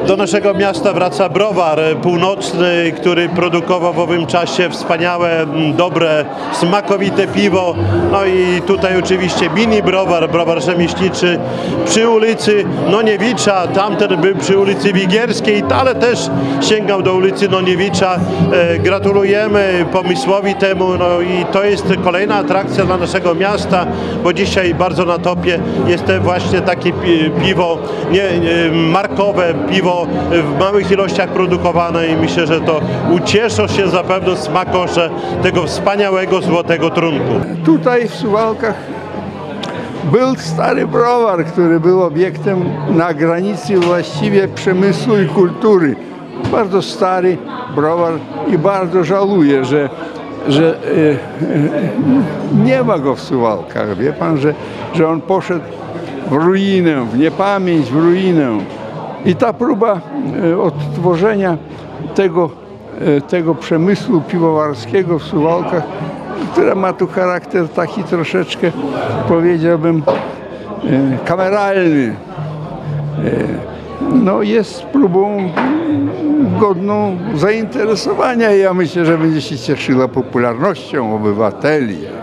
Do naszego miasta wraca browar północny, który produkował w owym czasie wspaniałe, dobre, smakowite piwo. No i tutaj oczywiście mini browar rzemieślniczy przy ulicy Noniewicza. Tamten był przy ulicy Wigierskiej, ale też sięgał do ulicy Noniewicza. Gratulujemy pomysłowi temu, no i to jest kolejna atrakcja dla naszego miasta, bo dzisiaj bardzo na topie jest właśnie takie piwo markowe, piwo w małych ilościach produkowane i myślę, że to ucieszą się zapewne smakosze tego wspaniałego złotego trunku. Tutaj w Suwałkach był stary browar, który był obiektem na granicy właściwie przemysłu i kultury. Bardzo stary browar i bardzo żałuję, że nie ma go w Suwałkach. Wie pan, że on poszedł w ruinę, w niepamięć, w ruinę. I ta próba odtworzenia tego przemysłu piwowarskiego w Suwałkach, która ma tu charakter taki troszeczkę, powiedziałbym, kameralny, no jest próbą godną zainteresowania i ja myślę, że będzie się cieszyła popularnością obywateli.